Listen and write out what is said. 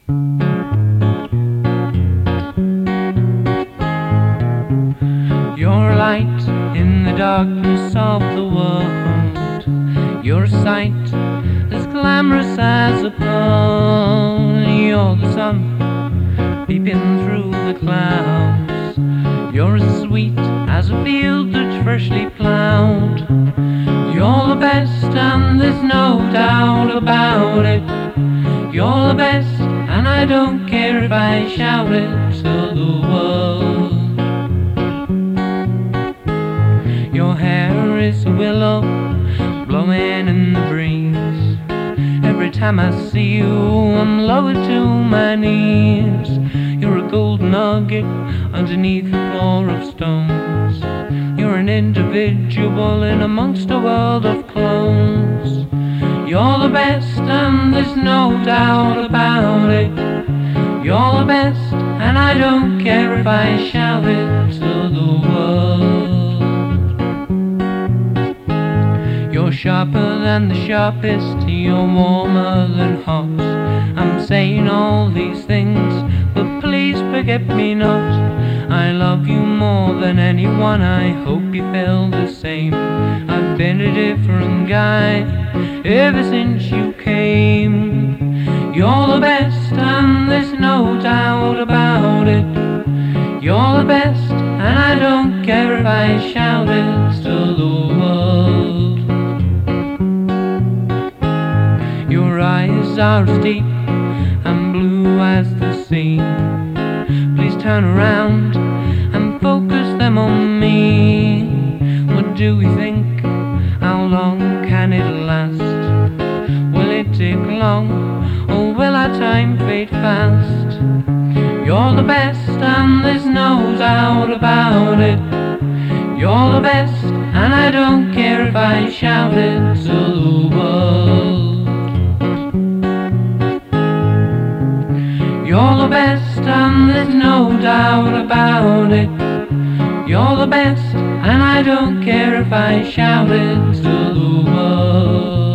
Your light in the darkness of the world, your sight as glamorous as a pearl. You're the sun peeping through the clouds, you're as sweet as a field that's freshly ploughed. You're the best and there's no doubt about it. You're the best and I don't care if I shout it to the world. Your hair is a willow blowing in the breeze. Every time I see you I'm lowered to my knees. You're a gold nugget underneath a floor of stones. You're an individual in amongst a world of clones. You're the best and there's no doubt about it. You're the best and I don't care if I shout it to the world. You're sharper than the sharpest, you're warmer than hot. I'm saying all these things, but please forget me not. I love you more than anyone, I hope you feel the same. I've been a different guy ever since you came. You're the best and there's no doubt about it. You're the best and I don't care if I shout it to the world. Your eyes are as deep and blue as the sea. Please turn around and focus them on me. What do we think? How long can it last? Will it take long or will our time fade fast? You're the best and there's no doubt about it. You're the best and I don't care if I shout it to the world. You're the best and there's no doubt about it. You're the best and I don't care if I shout it to the world.